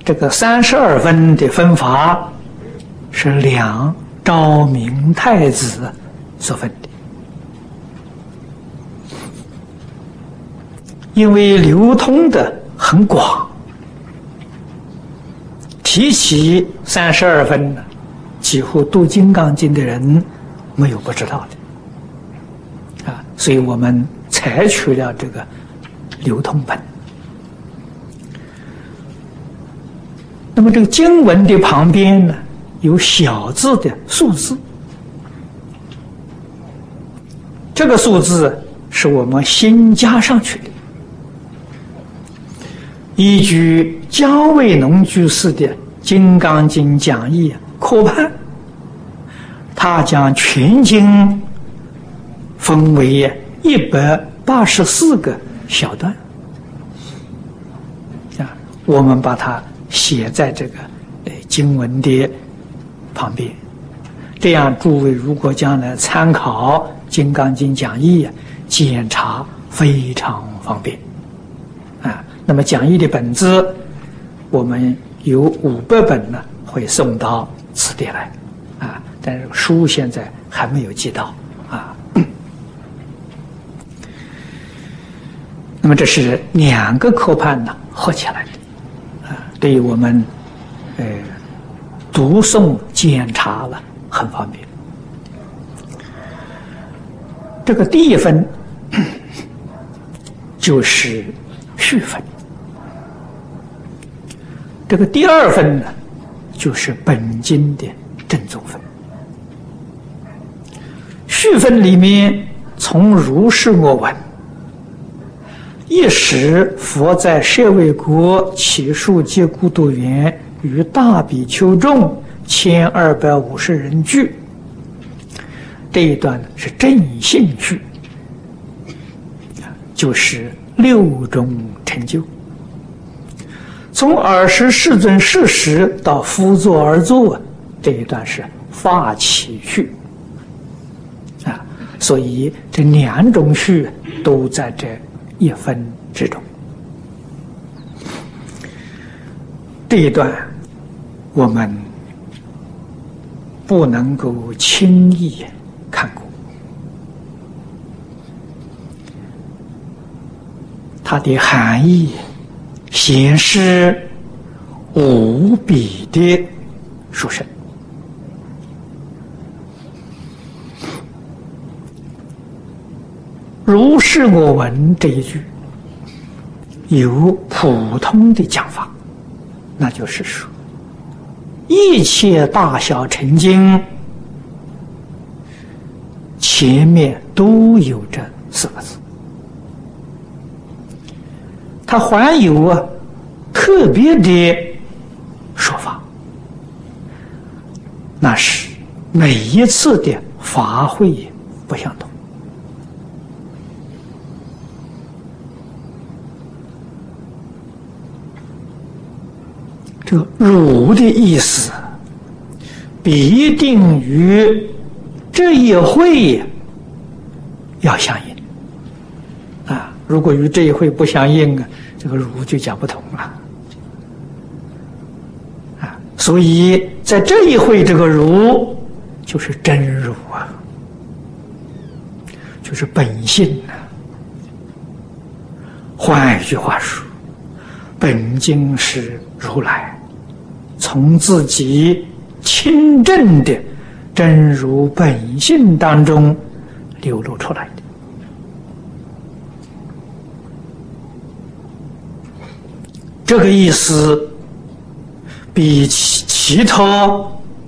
这个32分的分法是梁昭明太子所分的，因为流通的很广，提起32分呢，几乎读《金刚经》的人没有不知道的啊，所以我们采取了这个流通本。那么这个经文的旁边呢，有小字的数字，这个数字是我们新加上去的。依据嘉卫农居士的《金刚经》讲义科判，他将全经分为184个小段啊，我们把它写在这个经文的旁边，这样诸位如果将来参考《金刚经》讲义检查非常方便啊。那么讲义的本子我们有500本呢，会送到此地来啊，但是书现在还没有寄到啊。那么这是2个科判呢合起来的。对于我们读诵检查了很方便。这个第一分就是序分，这个第2分呢就是本经的正宗分。序分里面从如是我闻，一时佛在舍卫国祇树结孤独园与大比丘众1250人聚，这一段是正信序，就是6种成就。从尔时世尊世时到夫作而作，这一段是发起序啊，所以这2种序都在这1分之中。这一段我们不能够轻易看过，它的含义显示无比的殊胜。如是我闻这一句有普通的讲法，那就是说一切大小成经前面都有这4个字，它还有特别的说法，那是每一次的法会不相同。这个如的意思必定与这一会要相应啊！如果与这一会不相应啊，这个如就讲不通了啊！所以在这一会，这个如就是真如啊，就是本性啊。换一句话说，本经是如来从自己亲证的真如本性当中流露出来的。这个意思比其他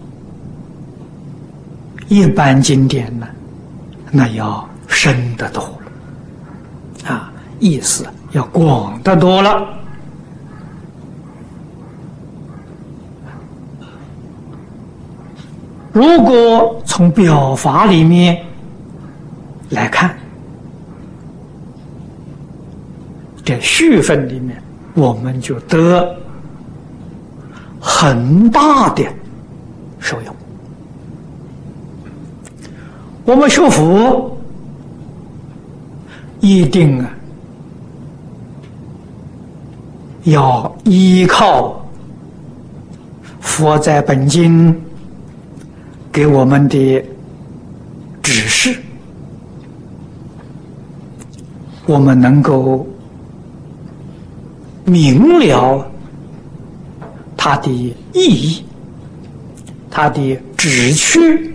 一般经典呢，那要深得多了啊，意思要广得多了。如果从表法里面来看，这序分里面我们就得很大的受用。我们学佛一定要依靠佛在本经给我们的指示，我们能够明了它的意义，它的旨趣，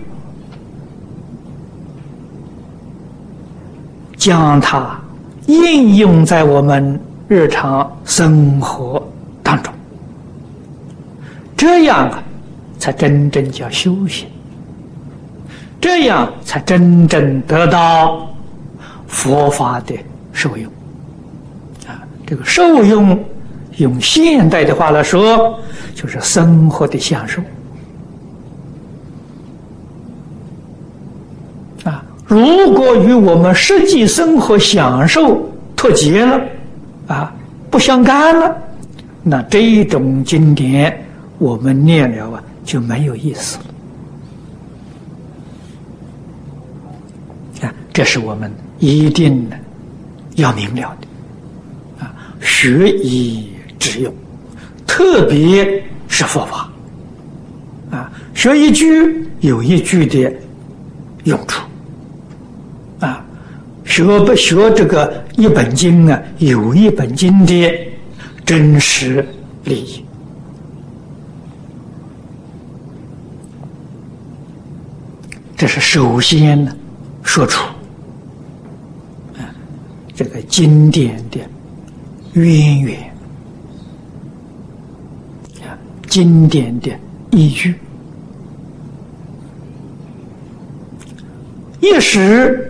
将它应用在我们日常生活当中，这样才真正叫修行，这样才真正得到佛法的受用。这个受用，用现代的话来说，就是生活的享受。如果与我们实际生活享受脱节了，不相干了，那这一种经典我们念了就没有意思了。这是我们一定要明了的。学以致用，特别是佛法。学一句有一句的用处。学这个一本经有一本经的真实利益。这是首先说出这个经典的渊源，经典的依据。一时，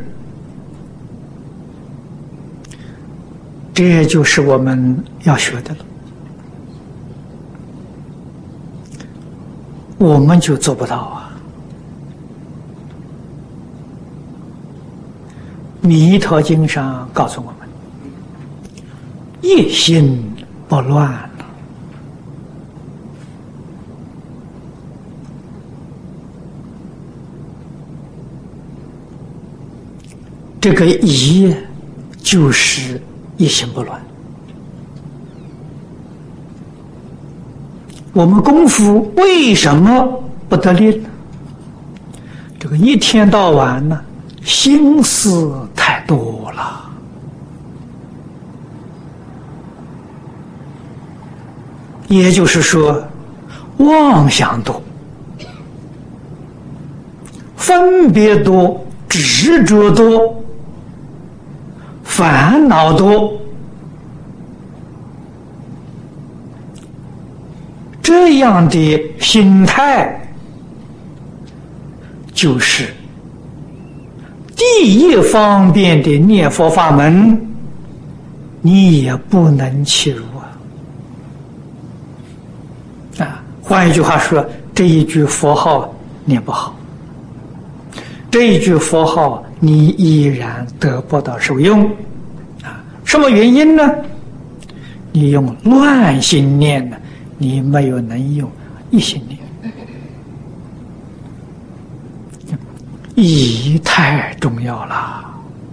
这就是我们要学的了，我们就做不到弥陀经上告诉我们，一心不乱。这个疑就是一心不乱。我们功夫为什么不得力呢？这个一天到晚呢，心思太多了，也就是说，妄想多，分别多，执着多，烦恼多，这样的心态就是第一方便的念佛法门，你也不能切入换一句话说，这一句佛号念不好，这一句佛号你依然得不到受用什么原因呢？你用乱心念呢，你没有能用一心念，意太重要了。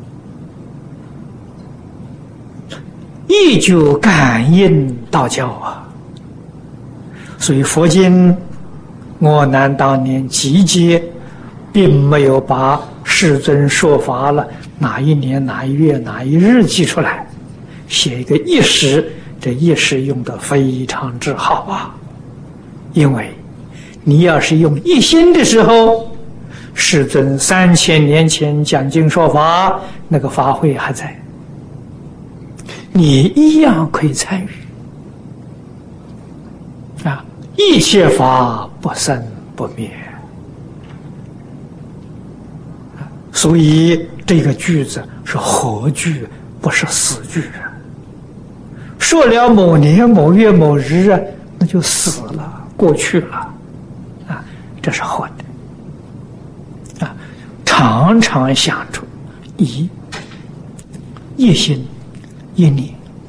意就感应道教所以佛经我南当年集结，并没有把世尊说法了哪一年哪一月哪一日记出来，写一个一时，这一时用得非常之好因为你要是用一心的时候，世尊3000年前讲经说法，那个法会还在，你一样可以参与一切法不生不灭。所以这个句子是活句，不是死句说了某年某月某日那就死了，过去了这是活的常常想出一心一念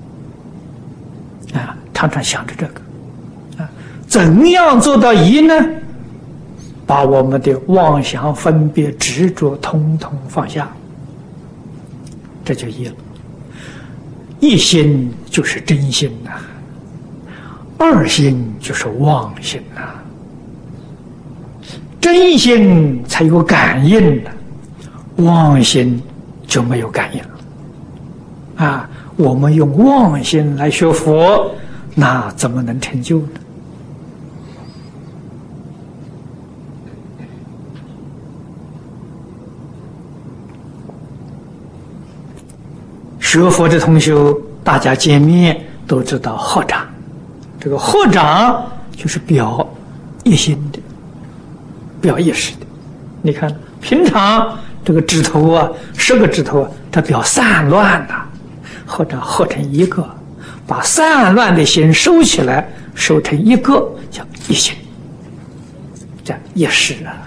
常常想着这个怎样做到一呢？把我们的妄想分别执着统统放下，这就一了。一心就是真心二心就是妄心真心才有感应的，妄心就没有感应了。啊，我们用妄心来学佛，那怎么能成就呢？学佛的同修，大家见面都知道合掌，这个合掌就是表一心的，表意识的。你看，平常这个指头啊，10个指头啊，它表散乱呐，合掌合成一个，把散乱的心收起来，收成一个，叫一心，这样意识啊。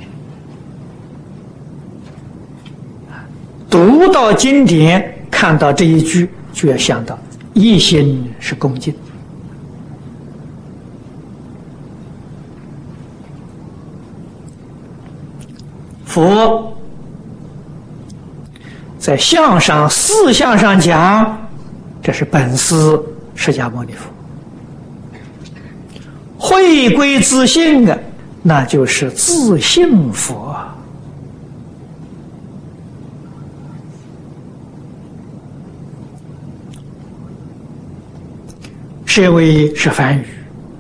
读到经典，看到这一句，就要想到一心是恭敬。佛在相上4相上讲，这是本师释迦牟尼佛。回归自性啊，那就是自性佛。舍为是梵语，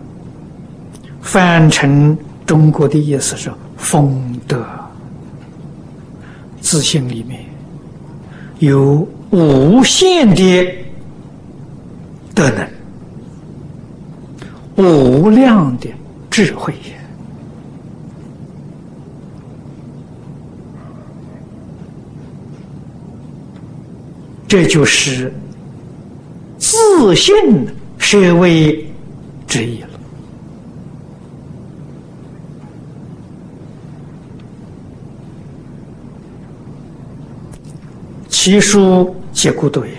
翻成中国的意思是丰德。自性里面有无限的德能，无量的智慧。这就是自性舍为之意了。其数皆故多也，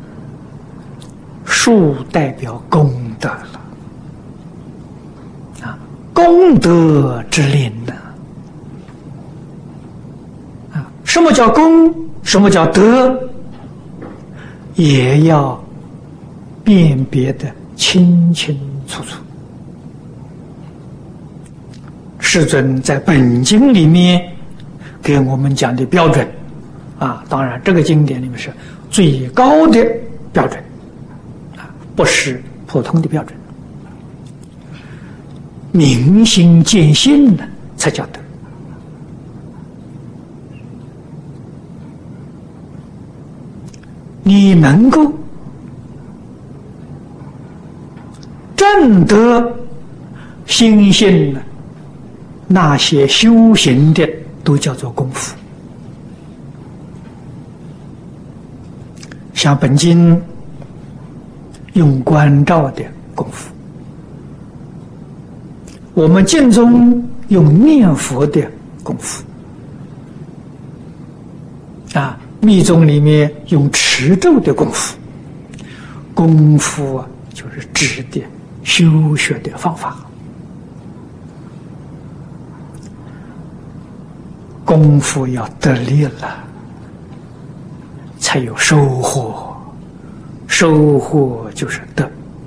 数代表功德了啊，功德之林呢啊，什么叫功？什么叫德？也要辨别的清清楚楚。世尊在本经里面给我们讲的标准啊，当然这个经典里面是最高的标准啊，不是普通的标准。明心见性呢，才叫德。你能够证得心性呢，那些修行的都叫做功夫。像本经用观照的功夫，我们经中用念佛的功夫啊，密宗里面用持咒的功夫。功夫啊，就是指的修学的方法。功夫要得力了，才有收获，收获就是德。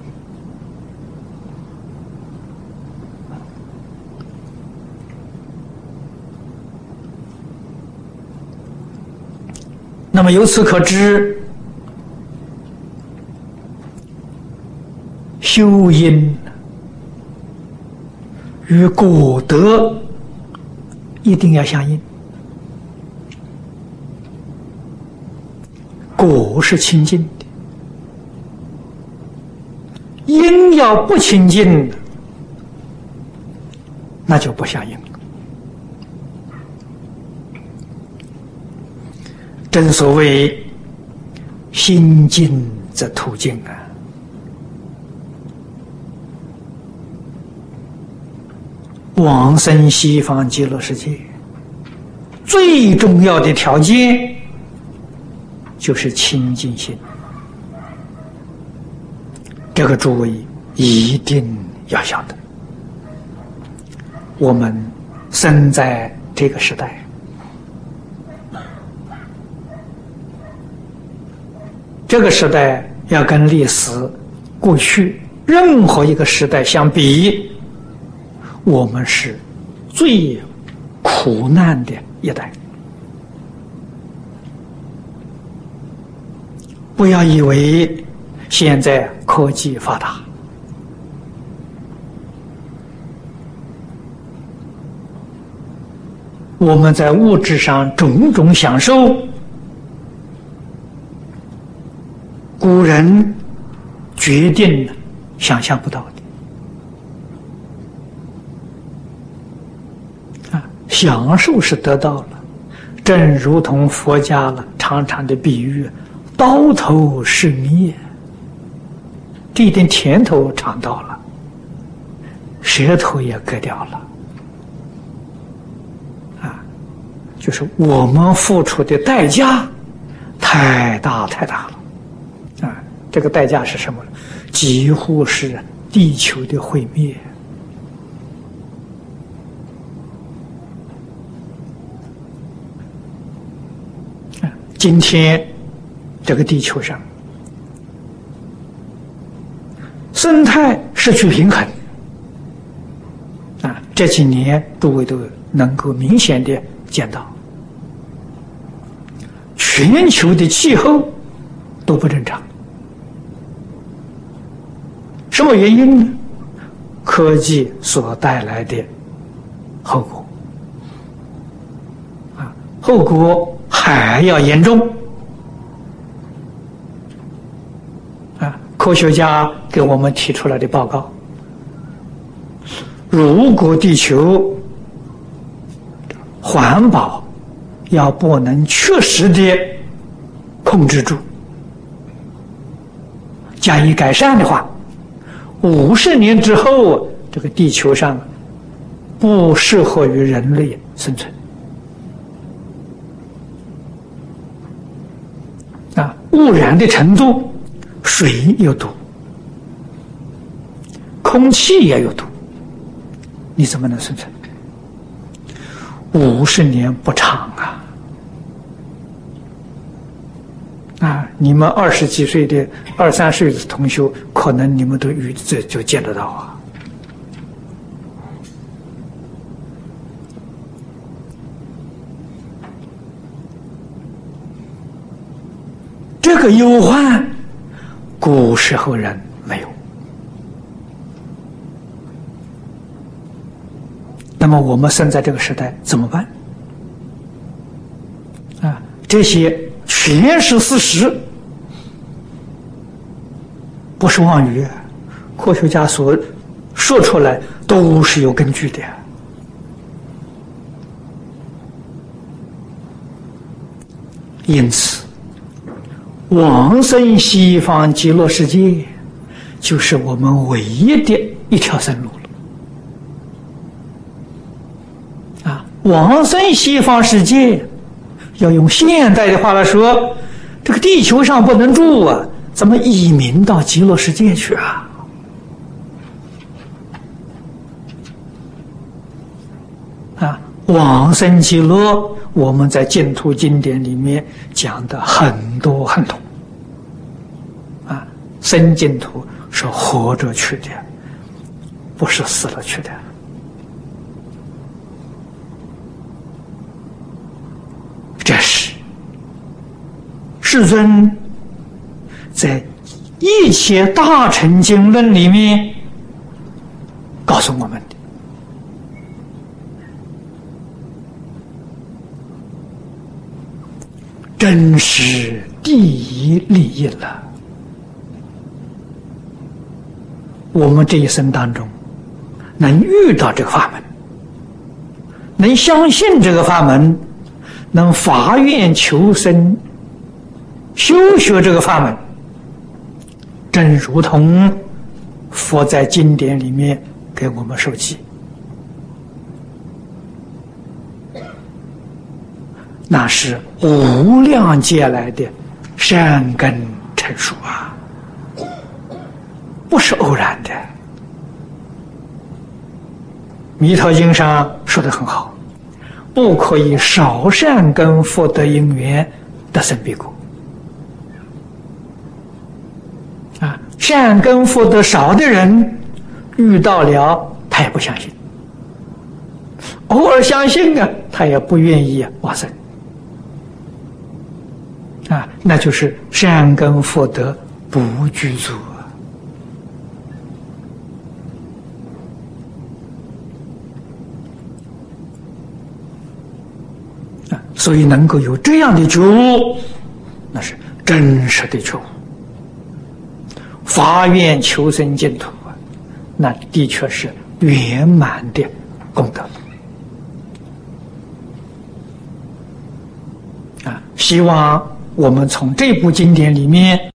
那么由此可知，修因与果德一定要相应。果是清净的，因要不清净的，那就不相应了。正所谓心净则土净啊。往生西方极乐世界最重要的条件就是清净心，这个诸位一定要晓得。我们生在这个时代，这个时代要跟历史过去任何一个时代相比，我们是最苦难的一代。不要以为现在科技发达，我们在物质上种种享受，古人决定了想象不到的享受是得到了，正如同佛家常常的比喻，刀头是蜜，这一点甜头尝到了，舌头也割掉了。就是我们付出的代价太大太大了，这个代价是什么呢？几乎是地球的毁灭。今天这个地球上生态失去平衡，这几年诸位都能够明显的见到，全球的气候都不正常。什么原因呢？科技所带来的后果，后果还要严重。科学家给我们提出来的报告，如果地球环保要不能确实的控制住，加以改善的话，50年之后，这个地球上不适合于人类生存。污染的程度，水有毒，空气也有毒，你怎么能生存？50年不长你们20几岁的、20、30岁的同学，可能你们都就见得到这个忧患，古时候人没有。那么我们生在这个时代怎么办？这些全是事实，不是妄语，科学家所说出来都是有根据的。因此，往生西方极乐世界就是我们唯一的一条生路了。往生西方世界，要用现代的话来说，这个地球上不能住怎么移民到极乐世界去往生极乐，我们在净土经典里面讲的很多很多生净土是活着去的，不是死了去的。这是世尊在一切大乘经论里面告诉我们的。真是第一利益了。我们这一生当中能遇到这个法门，能相信这个法门，能发愿求生修学这个法门，正如同佛在经典里面给我们授记，那是无量劫来的善根成熟不是偶然的。弥陀经上说得很好，不可以少善根福德因缘得生彼国。善根福德少的人遇到了他也不相信， 偶尔相信啊，他也不愿意往生啊，那就是善根福德不具足啊，所以能够有这样的觉悟，那是真实的觉悟。发愿求生净土啊，那的确是圆满的功德啊！希望我们从这部经典里面